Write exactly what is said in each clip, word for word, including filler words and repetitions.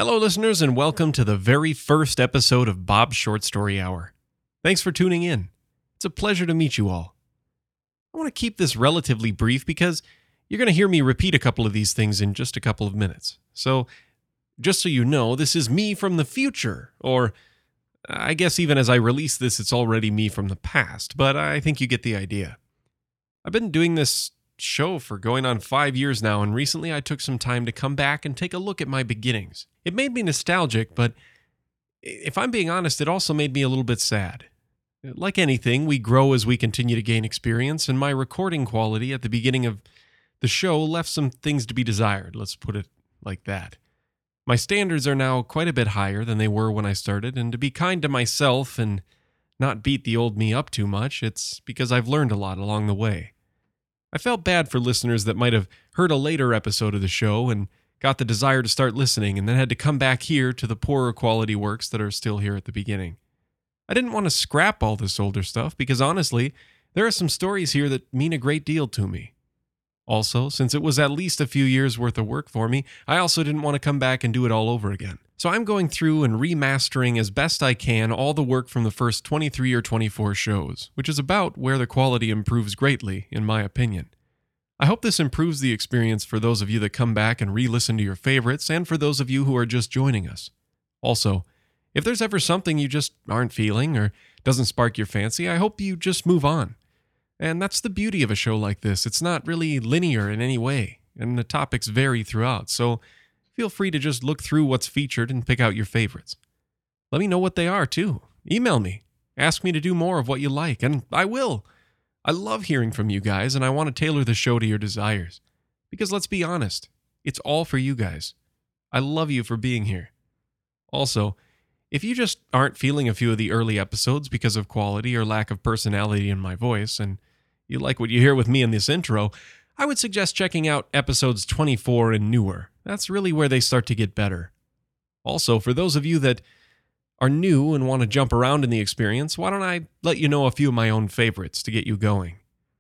Hello, listeners, and welcome to the very first episode of Bob's Short Story Hour. Thanks for tuning in. It's a pleasure to meet you all. I want to keep this relatively brief because you're going to hear me repeat a couple of these things in just a couple of minutes. So, just so you know, this is me from the future, or I guess even as I release this, it's already me from the past, but I think you get the idea. I've been doing this show for going on five years now, and recently I took some time to come back and take a look at my beginnings. It made me nostalgic, but if I'm being honest, it also made me a little bit sad. Like anything, we grow as we continue to gain experience, and my recording quality at the beginning of the show left some things to be desired, let's put it like that. My standards are now quite a bit higher than they were when I started, and to be kind to myself and not beat the old me up too much, it's because I've learned a lot along the way. I felt bad for listeners that might have heard a later episode of the show and got the desire to start listening and then had to come back here to the poorer quality works that are still here at the beginning. I didn't want to scrap all this older stuff because honestly, there are some stories here that mean a great deal to me. Also, since it was at least a few years worth of work for me, I also didn't want to come back and do it all over again. So I'm going through and remastering as best I can all the work from the first twenty-three or twenty-four shows, which is about where the quality improves greatly, in my opinion. I hope this improves the experience for those of you that come back and re-listen to your favorites, and for those of you who are just joining us. Also, if there's ever something you just aren't feeling or doesn't spark your fancy, I hope you just move on. And that's the beauty of a show like this. It's not really linear in any way, and the topics vary throughout, so feel free to just look through what's featured and pick out your favorites. Let me know what they are, too. Email me. Ask me to do more of what you like, and I will. I love hearing from you guys, and I want to tailor the show to your desires. Because let's be honest, it's all for you guys. I love you for being here. Also, if you just aren't feeling a few of the early episodes because of quality or lack of personality in my voice, and you like what you hear with me in this intro, I would suggest checking out episodes twenty-four and newer. That's really where they start to get better. Also, for those of you that are new and want to jump around in the experience, why don't I let you know a few of my own favorites to get you going?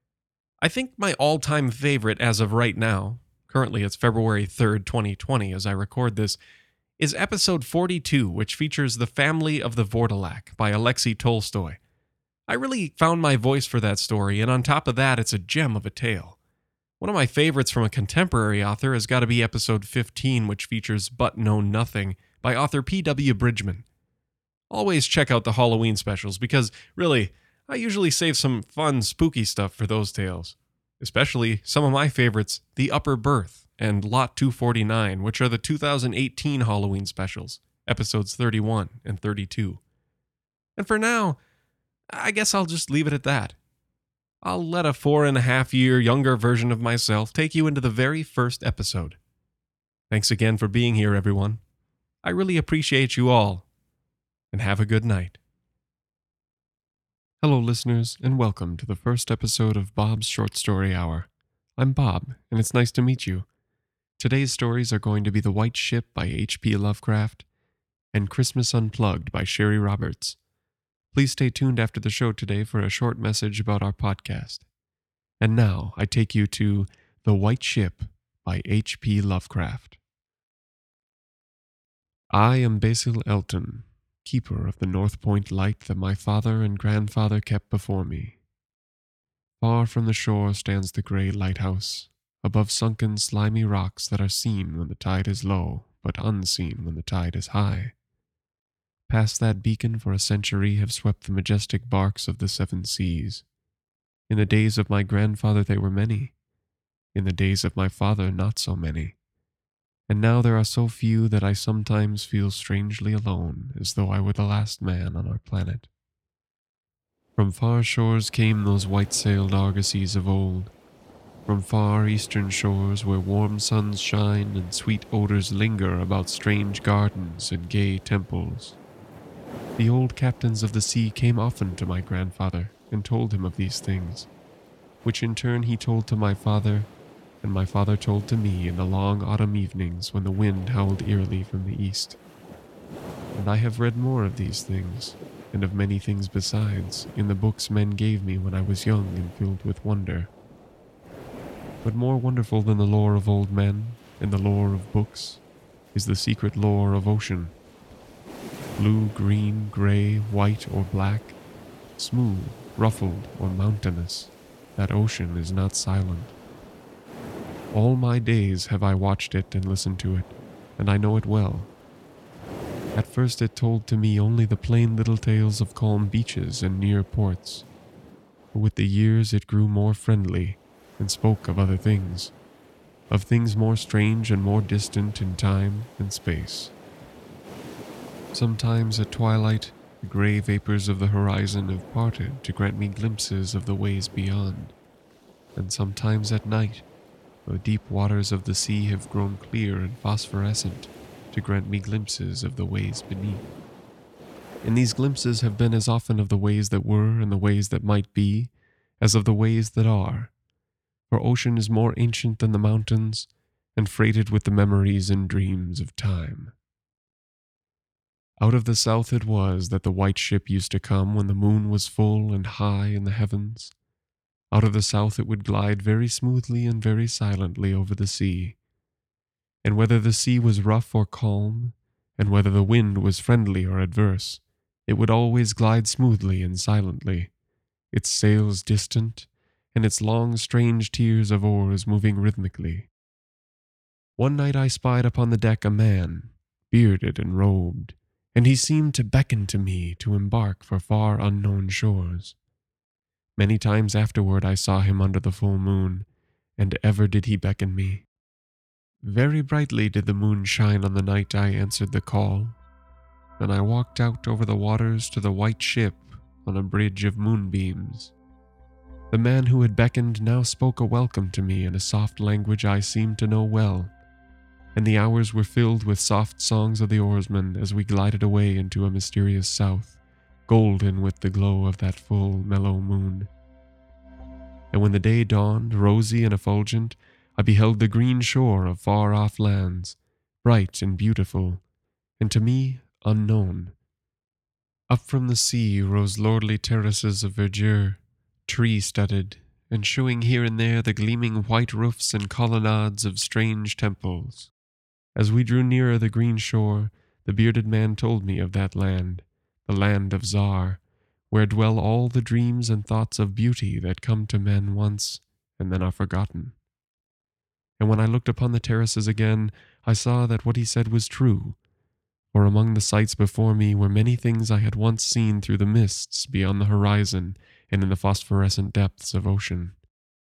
I think my all-time favorite as of right now, currently it's February third, twenty twenty as I record this, is episode forty-two, which features The Family of the Vortilak by Alexei Tolstoy. I really found my voice for that story, and on top of that, it's a gem of a tale. One of my favorites from a contemporary author has got to be episode fifteen, which features But Know Nothing by author P W Bridgman. Always check out the Halloween specials because, really, I usually save some fun, spooky stuff for those tales. Especially some of my favorites, The Upper Berth and Lot two forty-nine, which are the two thousand eighteen Halloween specials, episodes thirty-one and thirty-two. And for now, I guess I'll just leave it at that. I'll let a four and a half year younger version of myself take you into the very first episode. Thanks again for being here, everyone. I really appreciate you all, and have a good night. Hello, listeners, and welcome to the first episode of Bob's Short Story Hour. I'm Bob, and it's nice to meet you. Today's stories are going to be The White Ship by H P Lovecraft and Christmas Unplugged by Sherry Roberts. Please stay tuned after the show today for a short message about our podcast. And now I take you to The White Ship by H P Lovecraft. I am Basil Elton, keeper of the North Point light that my father and grandfather kept before me. Far from the shore stands the gray lighthouse, above sunken slimy rocks that are seen when the tide is low, but unseen when the tide is high. Past that beacon for a century have swept the majestic barks of the seven seas. In the days of my grandfather they were many. In the days of my father not so many. And now there are so few that I sometimes feel strangely alone, as though I were the last man on our planet. From far shores came those white-sailed argosies of old. From far eastern shores where warm suns shine and sweet odors linger about strange gardens and gay temples. The old captains of the sea came often to my grandfather and told him of these things, which in turn he told to my father, and my father told to me in the long autumn evenings when the wind howled eerily from the east. And I have read more of these things, and of many things besides, in the books men gave me when I was young and filled with wonder. But more wonderful than the lore of old men and the lore of books is the secret lore of ocean. Blue, green, gray, white, or black, smooth, ruffled, or mountainous, that ocean is not silent. All my days have I watched it and listened to it, and I know it well. At first it told to me only the plain little tales of calm beaches and near ports, but with the years it grew more friendly and spoke of other things, of things more strange and more distant in time and space. Sometimes at twilight, the gray vapors of the horizon have parted to grant me glimpses of the ways beyond, and sometimes at night, the deep waters of the sea have grown clear and phosphorescent to grant me glimpses of the ways beneath. And these glimpses have been as often of the ways that were and the ways that might be, as of the ways that are, for ocean is more ancient than the mountains, and freighted with the memories and dreams of time. Out of the south it was that the white ship used to come when the moon was full and high in the heavens. Out of the south it would glide very smoothly and very silently over the sea. And whether the sea was rough or calm, and whether the wind was friendly or adverse, it would always glide smoothly and silently, its sails distant, and its long strange tiers of oars moving rhythmically. One night I spied upon the deck a man, bearded and robed, and he seemed to beckon to me to embark for far unknown shores. Many times afterward I saw him under the full moon, and ever did he beckon me. Very brightly did the moon shine on the night I answered the call, and I walked out over the waters to the white ship on a bridge of moonbeams. The man who had beckoned now spoke a welcome to me in a soft language I seemed to know well, and the hours were filled with soft songs of the oarsmen as we glided away into a mysterious south, golden with the glow of that full, mellow moon. And when the day dawned, rosy and effulgent, I beheld the green shore of far-off lands, bright and beautiful, and to me unknown. Up from the sea rose lordly terraces of verdure, tree-studded, and showing here and there the gleaming white roofs and colonnades of strange temples. As we drew nearer the green shore, the bearded man told me of that land, the land of Zar, where dwell all the dreams and thoughts of beauty that come to men once and then are forgotten. And when I looked upon the terraces again, I saw that what he said was true, for among the sights before me were many things I had once seen through the mists beyond the horizon and in the phosphorescent depths of ocean.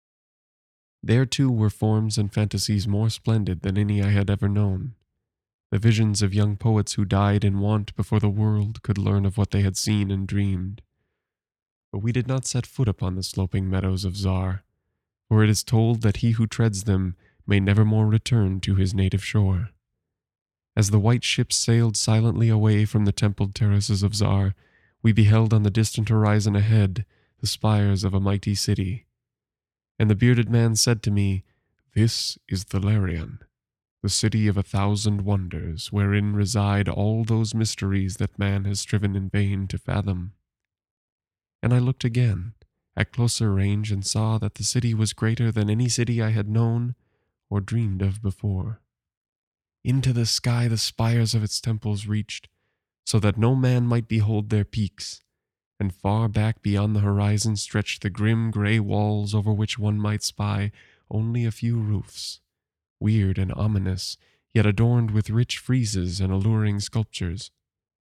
There too were forms and fantasies more splendid than any I had ever known, the visions of young poets who died in want before the world could learn of what they had seen and dreamed. But we did not set foot upon the sloping meadows of Zar, for it is told that he who treads them may never more return to his native shore. As the white ship sailed silently away from the templed terraces of Zar, we beheld on the distant horizon ahead the spires of a mighty city. And the bearded man said to me, "This is the Larian, the city of a thousand wonders, wherein reside all those mysteries that man has striven in vain to fathom." And I looked again, at closer range, and saw that the city was greater than any city I had known or dreamed of before. Into the sky the spires of its temples reached, so that no man might behold their peaks, and far back beyond the horizon stretched the grim gray walls over which one might spy only a few roofs, weird and ominous, yet adorned with rich friezes and alluring sculptures.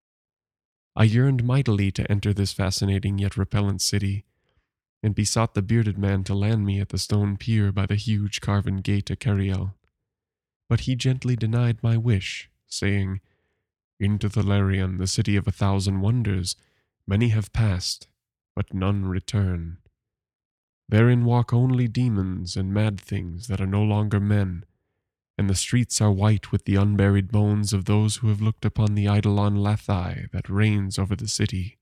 I yearned mightily to enter this fascinating yet repellent city, and besought the bearded man to land me at the stone pier by the huge carven gate to Cariel. But he gently denied my wish, saying, "Into the Larian, the city of a thousand wonders, many have passed, but none return. Therein walk only demons and mad things that are no longer men, and the streets are white with the unburied bones of those who have looked upon the Eidolon Lathai that reigns over the city."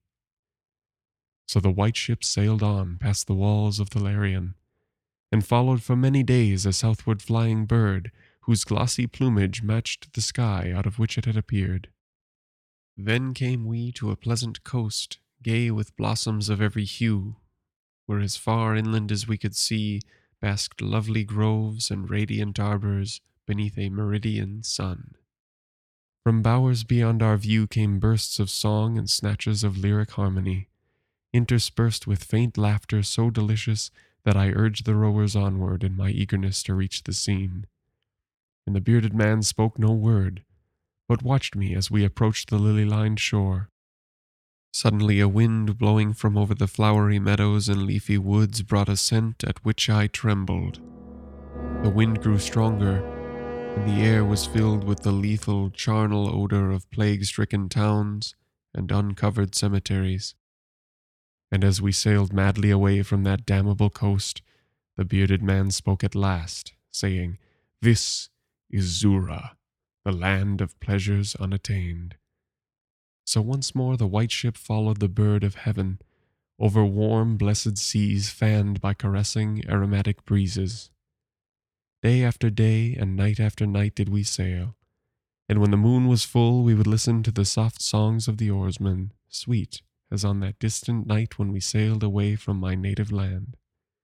So the white ship sailed on past the walls of the Larian, and followed for many days a southward flying bird whose glossy plumage matched the sky out of which it had appeared. Then came we to a pleasant coast, gay with blossoms of every hue, where as far inland as we could see basked lovely groves and radiant arbors beneath a meridian sun. From bowers beyond our view came bursts of song and snatches of lyric harmony, interspersed with faint laughter so delicious that I urged the rowers onward in my eagerness to reach the scene. And the bearded man spoke no word, but watched me as we approached the lily-lined shore. Suddenly a wind blowing from over the flowery meadows and leafy woods brought a scent at which I trembled. The wind grew stronger, and the air was filled with the lethal, charnel odor of plague-stricken towns and uncovered cemeteries. And as we sailed madly away from that damnable coast, the bearded man spoke at last, saying, "This is Zura, the land of pleasures unattained." So once more the white ship followed the bird of heaven, over warm, blessed seas fanned by caressing, aromatic breezes. Day after day and night after night did we sail, and when the moon was full we would listen to the soft songs of the oarsmen, sweet as on that distant night when we sailed away from my native land.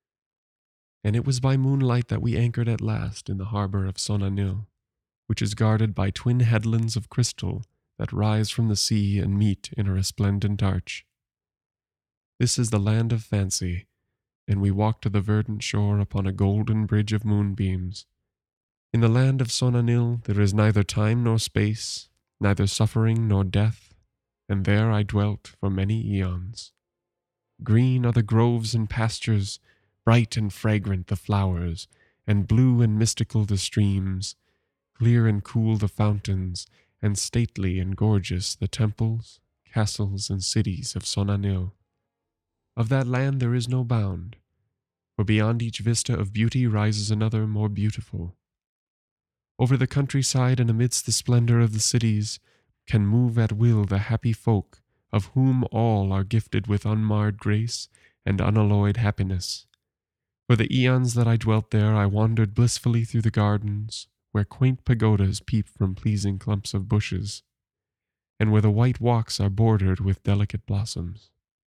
And it was by moonlight that we anchored at last in the harbor of Sonanil, which is guarded by twin headlands of crystal that rise from the sea and meet in a resplendent arch. This is the land of fancy, and we walked to the verdant shore upon a golden bridge of moonbeams. In the land of Sonanil there is neither time nor space, neither suffering nor death, and there I dwelt for many eons. Green are the groves and pastures, bright and fragrant the flowers, and blue and mystical the streams, clear and cool the fountains, and stately and gorgeous the temples, castles, and cities of Sonanil. Of that land there is no bound, for beyond each vista of beauty rises another more beautiful. Over the countryside and amidst the splendor of the cities can move at will the happy folk, of whom all are gifted with unmarred grace and unalloyed happiness. For the eons that I dwelt there, I wandered blissfully through the gardens, where quaint pagodas peep from pleasing clumps of bushes, and where the white walks are bordered with delicate blossoms.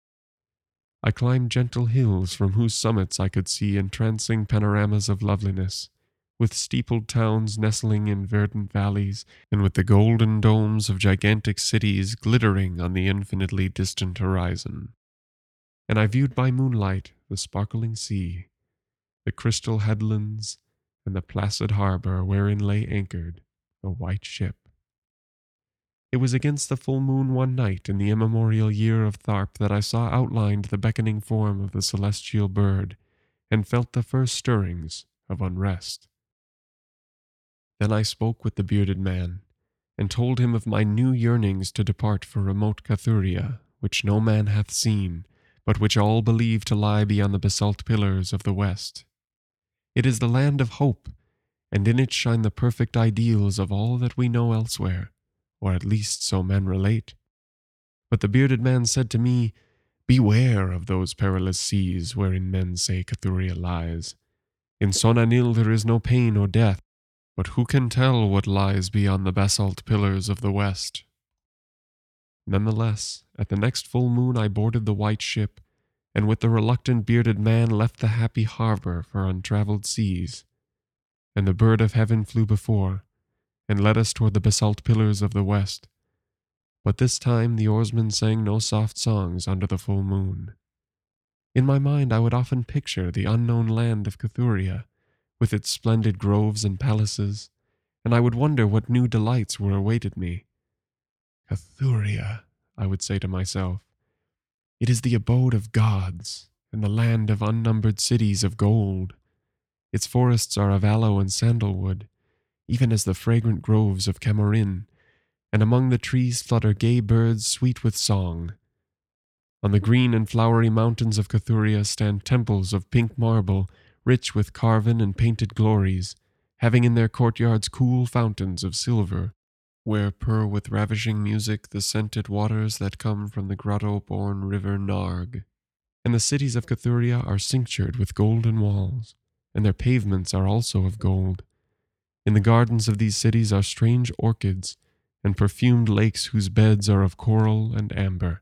I climbed gentle hills from whose summits I could see entrancing panoramas of loveliness, with steepled towns nestling in verdant valleys, and with the golden domes of gigantic cities glittering on the infinitely distant horizon. And I viewed by moonlight the sparkling sea, the crystal headlands, and the placid harbor wherein lay anchored the white ship. It was against the full moon one night in the immemorial year of Tharp that I saw outlined the beckoning form of the celestial bird, and felt the first stirrings of unrest. Then I spoke with the bearded man, and told him of my new yearnings to depart for remote Cathuria, which no man hath seen, but which all believe to lie beyond the basalt pillars of the west. It is the land of hope, and in it shine the perfect ideals of all that we know elsewhere, or at least so men relate. But the bearded man said to me, "Beware of those perilous seas wherein men say Cathuria lies. In Sonanil there is no pain or death, but who can tell what lies beyond the basalt pillars of the west?" Nonetheless, at the next full moon I boarded the white ship, and with the reluctant bearded man left the happy harbor for untraveled seas. And the bird of heaven flew before, and led us toward the basalt pillars of the west. But this time the oarsmen sang no soft songs under the full moon. In my mind I would often picture the unknown land of Cathuria, with its splendid groves and palaces, and I would wonder what new delights were awaited me. "Cathuria," I would say to myself, "it is the abode of gods, and the land of unnumbered cities of gold. Its forests are of aloe and sandalwood, even as the fragrant groves of Camorin, and among the trees flutter gay birds sweet with song. On the green and flowery mountains of Cathuria stand temples of pink marble, rich with carven and painted glories, having in their courtyards cool fountains of silver, where purr with ravishing music the scented waters that come from the grotto-born river Narg. And the cities of Cathuria are cinctured with golden walls, and their pavements are also of gold. In the gardens of these cities are strange orchids, and perfumed lakes whose beds are of coral and amber.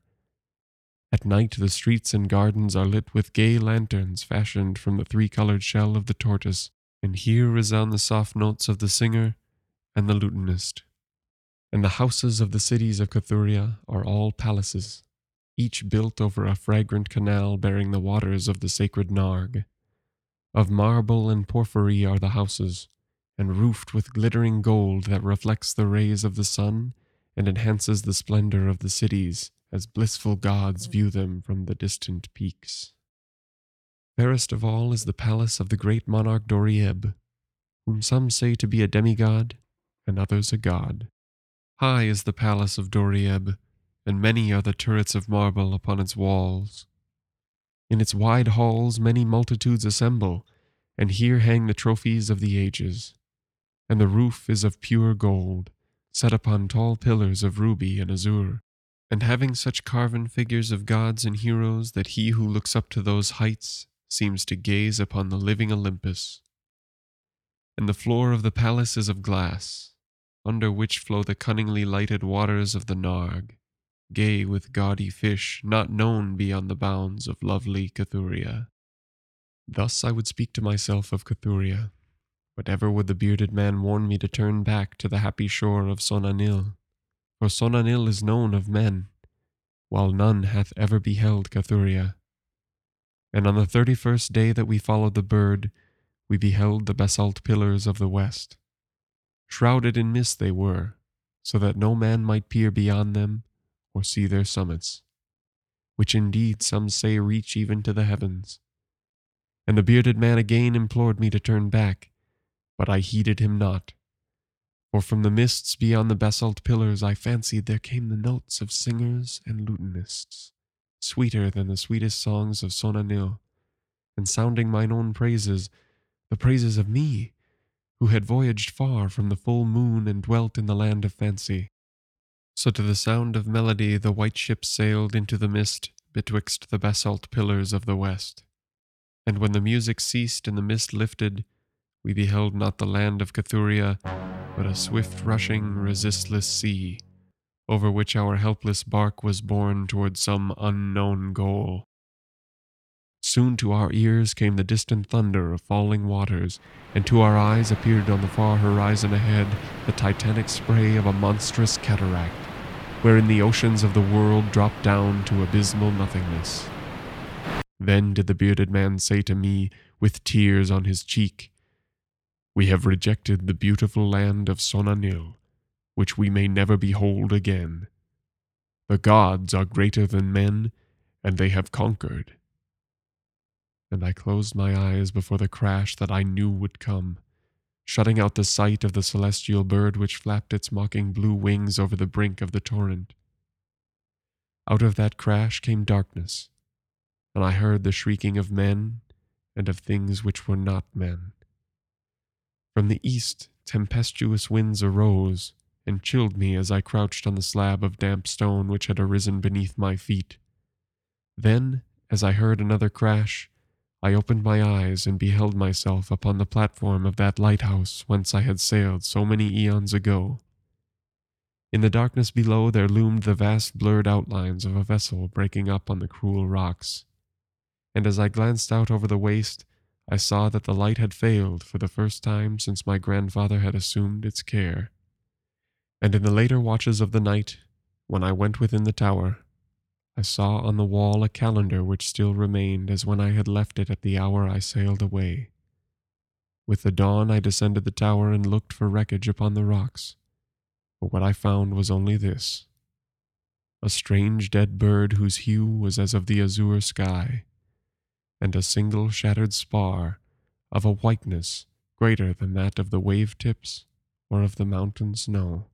At night the streets and gardens are lit with gay lanterns fashioned from the three-colored shell of the tortoise, and here resound the soft notes of the singer and the lutenist. And the houses of the cities of Cathuria are all palaces, each built over a fragrant canal bearing the waters of the sacred Narg. Of marble and porphyry are the houses, and roofed with glittering gold that reflects the rays of the sun and enhances the splendor of the cities as blissful gods view them from the distant peaks. Fairest of all is the palace of the great monarch Dorieb, whom some say to be a demigod, and others a god. High is the palace of Dorieb, and many are the turrets of marble upon its walls. In its wide halls many multitudes assemble, and here hang the trophies of the ages. And the roof is of pure gold, set upon tall pillars of ruby and azure, and having such carven figures of gods and heroes that he who looks up to those heights seems to gaze upon the living Olympus. And the floor of the palace is of glass, under which flow the cunningly lighted waters of the Narg, gay with gaudy fish not known beyond the bounds of lovely Cathuria. Thus I would speak to myself of Cathuria, but ever would the bearded man warn me to turn back to the happy shore of Sonanil, for Sonanil is known of men, while none hath ever beheld Cathuria. And on the thirty-first day that we followed the bird, we beheld the basalt pillars of the west. Shrouded in mist they were, so that no man might peer beyond them or see their summits, which indeed some say reach even to the heavens. And the bearded man again implored me to turn back, but I heeded him not. For from the mists beyond the basalt pillars I fancied there came the notes of singers and lutanists, sweeter than the sweetest songs of Sonanil, and sounding mine own praises, the praises of me, who had voyaged far from the full moon and dwelt in the land of fancy. So to the sound of melody the white ship sailed into the mist betwixt the basalt pillars of the west. And when the music ceased and the mist lifted, we beheld not the land of Cathuria, but a swift-rushing, resistless sea, over which our helpless bark was borne toward some unknown goal. Soon to our ears came the distant thunder of falling waters, and to our eyes appeared on the far horizon ahead the titanic spray of a monstrous cataract, wherein the oceans of the world dropped down to abysmal nothingness. Then did the bearded man say to me, with tears on his cheek, "We have rejected the beautiful land of Sonanil, which we may never behold again. The gods are greater than men, and they have conquered." And I closed my eyes before the crash that I knew would come, shutting out the sight of the celestial bird which flapped its mocking blue wings over the brink of the torrent. Out of that crash came darkness, and I heard the shrieking of men and of things which were not men. From the east, tempestuous winds arose and chilled me as I crouched on the slab of damp stone which had arisen beneath my feet. Then, as I heard another crash, I opened my eyes and beheld myself upon the platform of that lighthouse whence I had sailed so many eons ago. In the darkness below there loomed the vast blurred outlines of a vessel breaking up on the cruel rocks, and as I glanced out over the waste, I saw that the light had failed for the first time since my grandfather had assumed its care. And in the later watches of the night, when I went within the tower, I saw on the wall a calendar which still remained as when I had left it at the hour I sailed away. With the dawn I descended the tower and looked for wreckage upon the rocks, but what I found was only this: a strange dead bird whose hue was as of the azure sky, and a single shattered spar of a whiteness greater than that of the wave tips or of the mountain snow.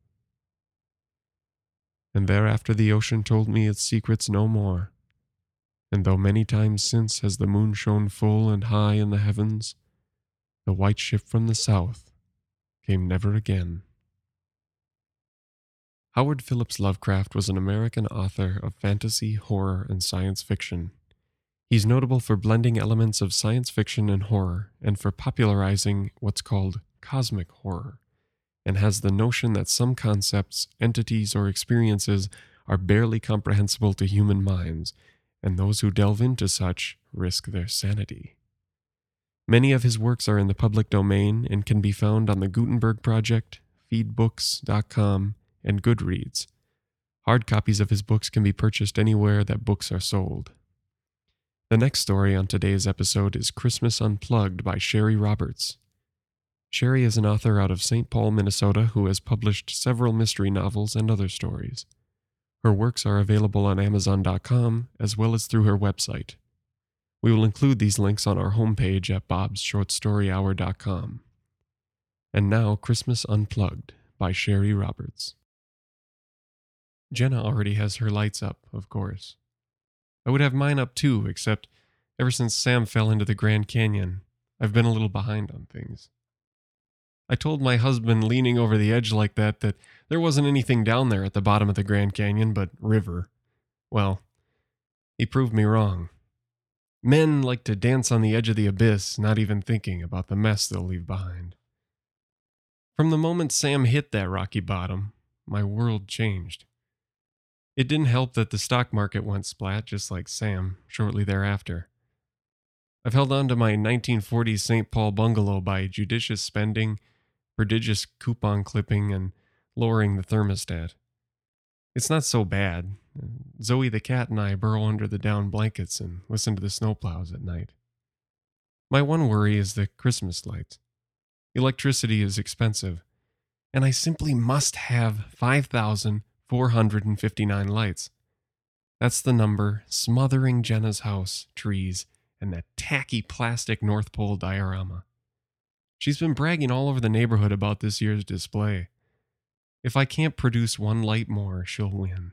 And thereafter the ocean told me its secrets no more, and though many times since has the moon shone full and high in the heavens, the white ship from the south came never again. Howard Phillips Lovecraft was an American author of fantasy, horror, and science fiction. He's notable for blending elements of science fiction and horror, and for popularizing what's called cosmic horror, and has the notion that some concepts, entities, or experiences are barely comprehensible to human minds, and those who delve into such risk their sanity. Many of his works are in the public domain and can be found on the Gutenberg Project, feed books dot com, and Goodreads. Hard copies of his books can be purchased anywhere that books are sold. The next story on today's episode is Christmas Unplugged by Sherry Roberts. Sherry is an author out of Saint Paul, Minnesota, who has published several mystery novels and other stories. Her works are available on Amazon dot com as well as through her website. We will include these links on our homepage at bobs short story hour dot com. And now, Christmas Unplugged by Sherry Roberts. Jenna already has her lights up, of course. I would have mine up too, except ever since Sam fell into the Grand Canyon, I've been a little behind on things. I told my husband, leaning over the edge like that, that there wasn't anything down there at the bottom of the Grand Canyon but river. Well, he proved me wrong. Men like to dance on the edge of the abyss, not even thinking about the mess they'll leave behind. From the moment Sam hit that rocky bottom, my world changed. It didn't help that the stock market went splat, just like Sam, shortly thereafter. I've held on to my nineteen forties Saint Paul bungalow by judicious spending, prodigious coupon clipping, and lowering the thermostat. It's not so bad. Zoe the cat and I burrow under the down blankets and listen to the snowplows at night. My one worry is the Christmas lights. Electricity is expensive, and I simply must have five thousand four hundred fifty-nine lights. That's the number smothering Jenna's house, trees, and that tacky plastic North Pole diorama. She's been bragging all over the neighborhood about this year's display. If I can't produce one light more, she'll win.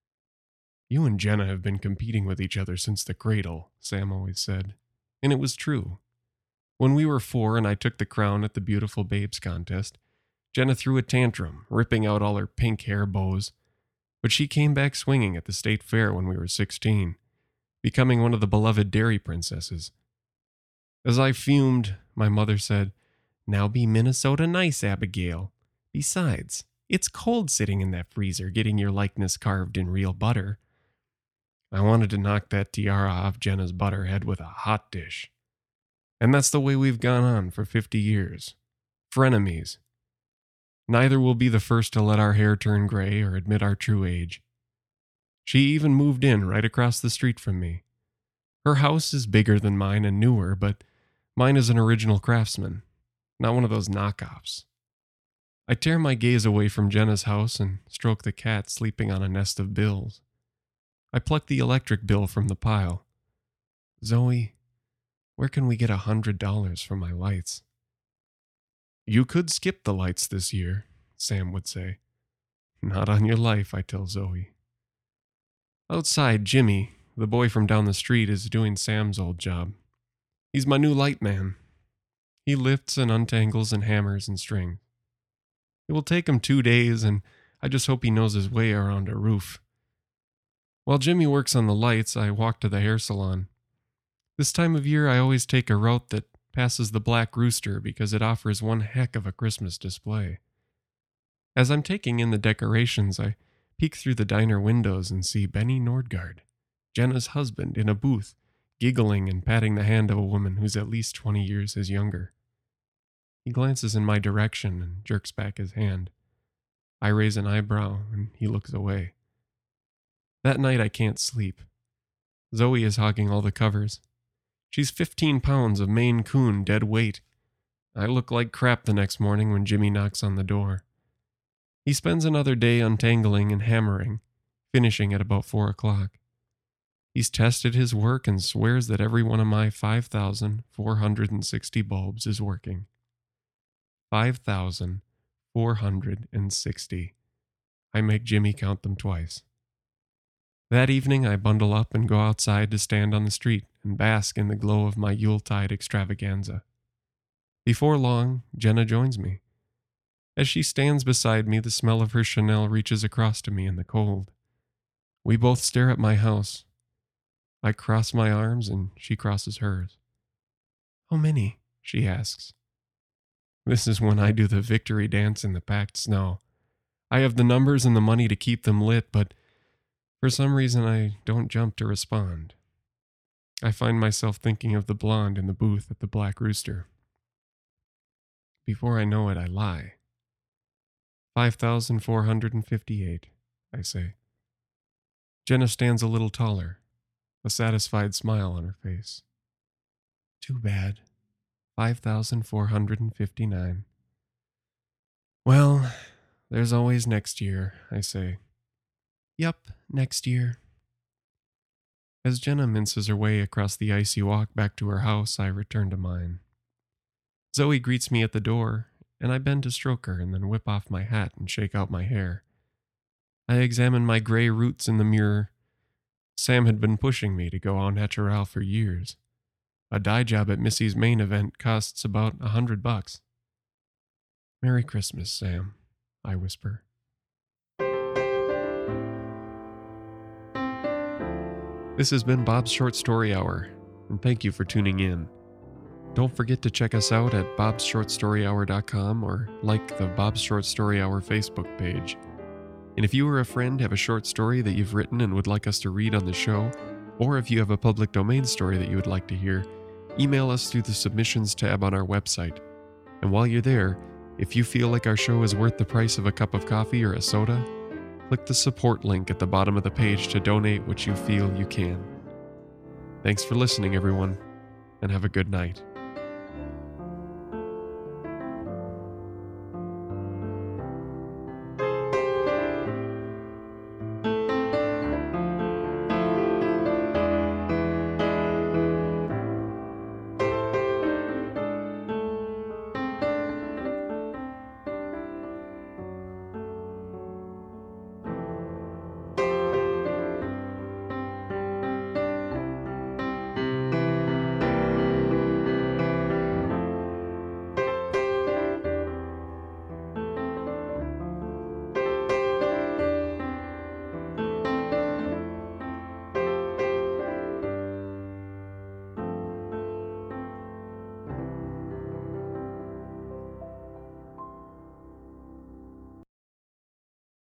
You and Jenna have been competing with each other since the cradle, Sam always said. And it was true. When we were four and I took the crown at the Beautiful Babes contest, Jenna threw a tantrum, ripping out all her pink hair bows. But she came back swinging at the state fair when we were sixteen, becoming one of the beloved dairy princesses. As I fumed, my mother said, "Now be Minnesota nice, Abigail. Besides, it's cold sitting in that freezer getting your likeness carved in real butter." I wanted to knock that tiara off Jenna's butterhead with a hot dish. And that's the way we've gone on for fifty years. Frenemies. Neither will be the first to let our hair turn gray or admit our true age. She even moved in right across the street from me. Her house is bigger than mine and newer, but mine is an original craftsman, not one of those knockoffs. I tear my gaze away from Jenna's house and stroke the cat sleeping on a nest of bills. I pluck the electric bill from the pile. "Zoe, where can we get a hundred dollars for my lights?" "You could skip the lights this year," Sam would say. "Not on your life," I tell Zoe. Outside, Jimmy, the boy from down the street, is doing Sam's old job. He's my new light man. He lifts and untangles and hammers and strings. It will take him two days, and I just hope he knows his way around a roof. While Jimmy works on the lights, I walk to the hair salon. This time of year, I always take a route that passes the Black Rooster because it offers one heck of a Christmas display. As I'm taking in the decorations, I peek through the diner windows and see Benny Nordgaard, Jenna's husband, in a booth, giggling and patting the hand of a woman who's at least twenty years his younger. He glances in my direction and jerks back his hand. I raise an eyebrow and he looks away. That night I can't sleep. Zoe is hogging all the covers. She's fifteen pounds of Maine Coon dead weight. I look like crap the next morning when Jimmy knocks on the door. He spends another day untangling and hammering, finishing at about four o'clock. He's tested his work and swears that every one of my five thousand four hundred sixty bulbs is working. five thousand four hundred sixty. I make Jimmy count them twice. That evening, I bundle up and go outside to stand on the street and bask in the glow of my Yuletide extravaganza. Before long, Jenna joins me. As she stands beside me, the smell of her Chanel reaches across to me in the cold. We both stare at my house. I cross my arms and she crosses hers. "How many?" she asks. This is when I do the victory dance in the packed snow. I have the numbers and the money to keep them lit, but for some reason I don't jump to respond. I find myself thinking of the blonde in the booth at the Black Rooster. Before I know it, I lie. five thousand four hundred fifty-eight, I say. Jenna stands a little taller, a satisfied smile on her face. Too bad. five thousand four hundred fifty-nine. Well, there's always next year, I say. Yup, next year. As Jenna minces her way across the icy walk back to her house, I return to mine. Zoe greets me at the door, and I bend to stroke her and then whip off my hat and shake out my hair. I examine my gray roots in the mirror. Sam had been pushing me to go au naturel for years. A dye job at Missy's main event costs about a hundred bucks. Merry Christmas, Sam, I whisper. This has been Bob's Short Story Hour, and thank you for tuning in. Don't forget to check us out at bobs short story hour dot com or like the Bob's Short Story Hour Facebook page. And if you or a friend have a short story that you've written and would like us to read on the show, or if you have a public domain story that you would like to hear, email us through the submissions tab on our website. And while you're there, if you feel like our show is worth the price of a cup of coffee or a soda, click the support link at the bottom of the page to donate what you feel you can. Thanks for listening, everyone, and have a good night.